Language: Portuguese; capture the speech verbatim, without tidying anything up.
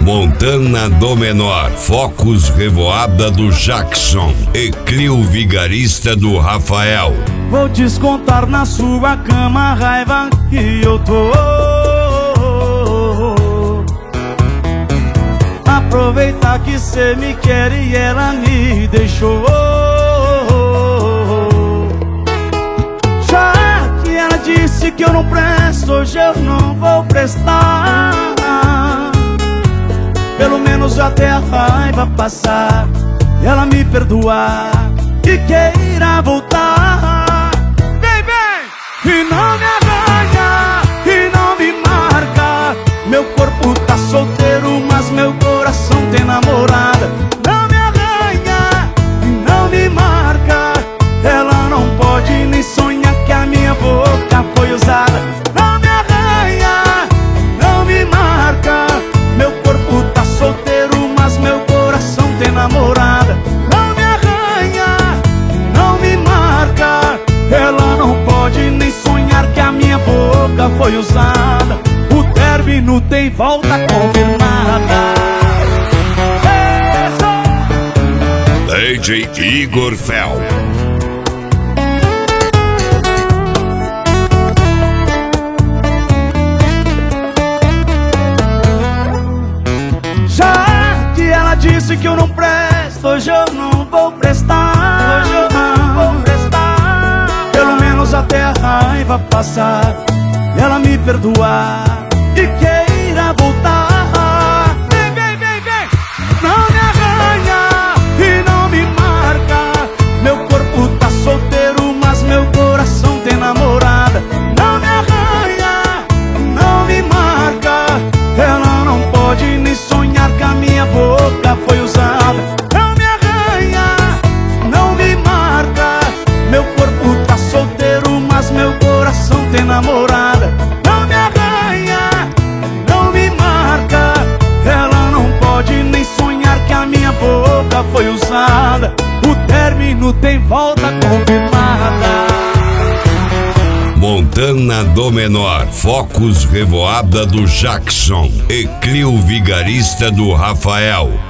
Montana do Menor, Focus Revoada do Jackson e Clio Vigarista do Rafael. Vou descontar na sua cama a raiva que eu tô. Aproveitar que cê me quer e ela me deixou. Já que ela disse que eu não presto, hoje eu não vou prestar. Pelo menos até a raiva passar, ela me perdoar e queira voltar. Vem, vem! E não me arranha, e não me marca. Meu corpo tá solteiro, mas meu coração tem namorada. Não me arranha, e não me marca. Ela não pode nem sonhar que a minha boca foi usada. Não me arranha, não me marca. Meu corpo tá solteiro, mas meu coração tem namorada. Não me arranha, não me marca. Ela não pode nem sonhar que a minha boca foi usada. O término tem volta confirmada. D J Igor Fel. Já que ela disse que eu não presto, hoje eu não vou prestar. Hoje eu não vou prestar. Pelo menos até a raiva passar, ela me perdoar e queira voltar. Vem, vem, vem, vem! Não me arranha e não me marca. Meu corpo tá solteiro, mas meu coração tem namorada. Não me arranha, não me marca. Ela não pode nem sonhar que a minha boca foi usada. Não me arranha, não me marca. Meu corpo tá solteiro, mas meu coração tem namorada. Não me arranha, não me marca. Ela não pode nem sonhar que a minha boca foi usada. O término tem volta confirmada. Montana do Menor, Focus Revoada do Jackson e Clio Vigarista do Rafael.